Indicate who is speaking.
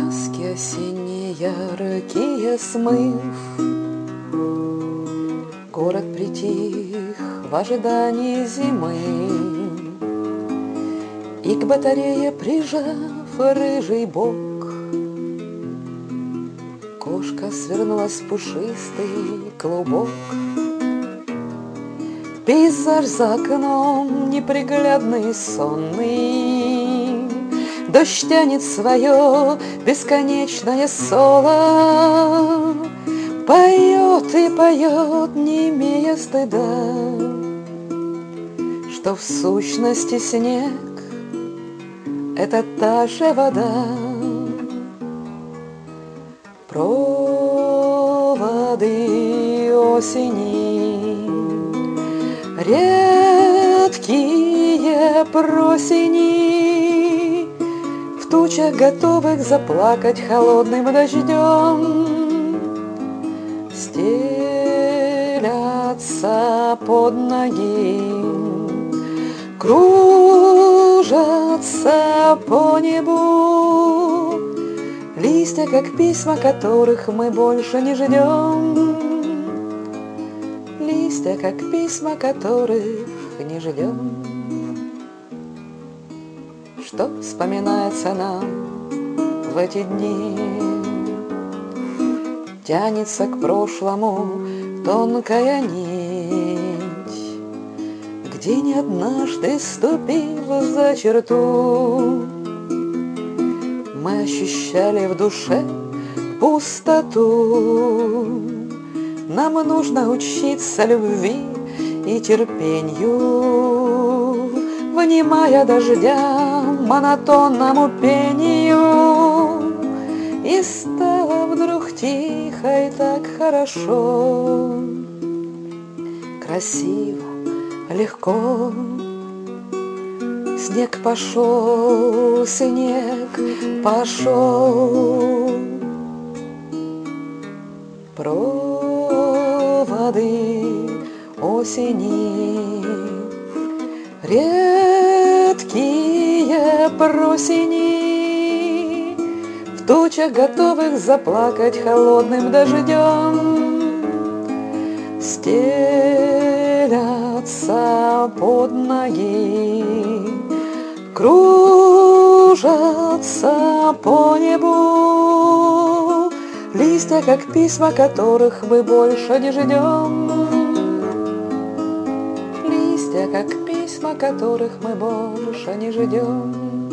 Speaker 1: Краски осенние яркие смыв, город притих в ожидании зимы, и к батарее прижав рыжий бок, кошка свернулась в пушистый клубок. Пейзаж за окном неприглядный и сонный, дождь тянет свое бесконечное соло, поет и поет, не имея стыда, что в сущности снег — это та же вода. Проводы осени, редкие просени, в тучах готовых заплакать холодным дождем, стелятся под ноги, кружатся по небу листья, как письма, которых мы больше не ждем. Листья, как письма, которых не ждем. Что вспоминается нам в эти дни? Тянется к прошлому тонкая нить, где не однажды ступив за черту, мы ощущали в душе пустоту. Нам нужно учиться любви и терпению, внимая дождям, монотонному пению. И стало вдруг тихо и так хорошо, красиво, легко. Снег пошел, снег пошел. Проводы осени, редкие просени, в тучах готовых заплакать холодным дождем, стелятся под ноги, кружатся по небу листья, как письма, которых мы больше не ждем. Листья, как письма, которых мы больше не ждем.